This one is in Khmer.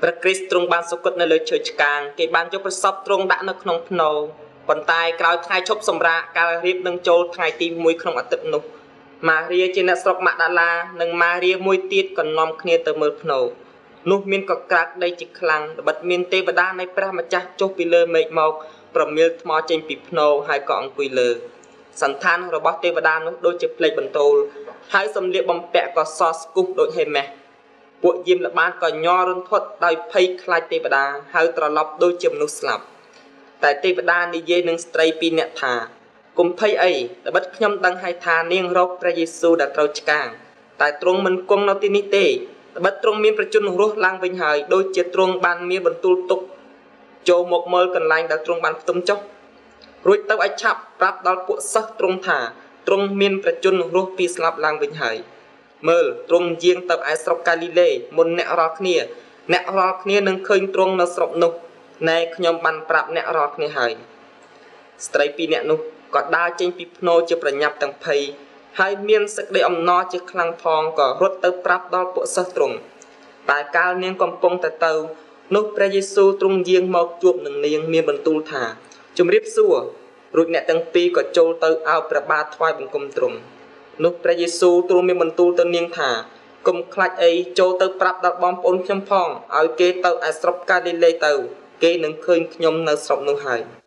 ព្រះគ្រីស្ទទ្រង់បានសុគតនៅលើឈើឆ្កាងគេបានយកប្រសពទ្រង់ដាក់នៅក្នុងភ្នូប៉ុន្តែក្រោយថ្ងៃឈប់សម្រាកកាលរៀបនឹងចូលថ្ងៃទី1ក្នុងអាទិត្យនោះម៉ារីជាអ្នកស្រុកម៉ាកដាឡានិងម៉ារីមួយទៀតក៏នាំគ្នាទៅមើលភ្នូនោះមានកក្រើកដីជាខ្លាំងត្បិតមានទេវតានៃព្រះម្ចាស់ចុះពីលើមេឃមកប្រមៀលថ្មចេញពីភ្នូហើយក៏អង្គុយលើសន្តានរបស់ទេវតានោះដូចជាភ្លេចបន្ទោលហើយសម្លៀកបំពាក់ក៏សស្គូសដូចហេម៉េះពួកយាមល្បានក៏ញ័ររន្ធត់ដោយភ័យខ្លាចទេវតាហើយត្រឡប់ដូចជាមនុស្សស្លាប់តែទេវតានិយាយនឹងស្ត្រីពីរនាក់ថាកុំភ័យអីត្បិតខ្ញុំដឹងហើយថានាងរកព្រះយេស៊ូវដែលត្រូវឆ្កាងតែទ្រង់មិនគង់នៅទីនេះទេត្បិតទ្រង់មានប្រជញ្ញរស់ឡើងវិញហើយដូចជាទ្រង់បានមានបន្ទូលទុកចូលមកមើលកន្លែងដែលទ្រង់បានផ្ទុំចុះរួចទៅឲ្យឆាប់ប្រាប់ដល់ពួកសិស្សទ្រង់ថាទ្រង់មានប្រជញ្ញរស់ពីស្លាប់ឡើងវិញហើយមើលទ្រង់យាងទៅឯស្រុកកាលីលេមុនអ្នករាល់គ្នានឹងឃើញទ្រង់នៅស្រុកនោះណែខ្ញុំបានប្រាប់អ្នករាល់គ្នាហើយស្ត្រីពីរនាក់នោះក៏ដើរចេញពីភ្នូជាប្រញាប់ទាំងភ័យហើយមានសេចក្តីអំណរជាខ្លាំងផងក៏រត់ទៅប្រាប់ដល់ពួកសិស្សទ្រង់តែកាលនាងកំពុងទៅនោះព្រះយេស៊ូវទ្រង់យាងមកជួបនឹងនាងមានបន្ទូលថាជម្រាបសួររួចអ្នកទាំងពីរក៏ចូលទៅអោបព្រះបាទថ្វាយបង្គំទ្រង់នោះព្រះយេស៊ូវទ្រង់មានបន្ទូលទៅនាងថាកុំខ្លាចអីចូលទៅប្រាប់ដល់បងប្អូនខ្ញុំផងឲ្យគេទៅឯស្រុកកាលីលេទៅគេនឹងឃើញខ្ញុំនៅស្រុកនោះហើយ